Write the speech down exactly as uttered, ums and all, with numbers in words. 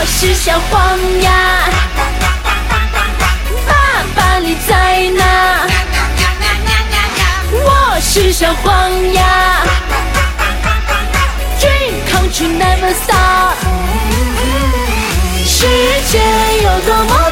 是小黄鸭，爸爸你在哪？我是小黄鸭 ，Dream come true never stop。世界有多么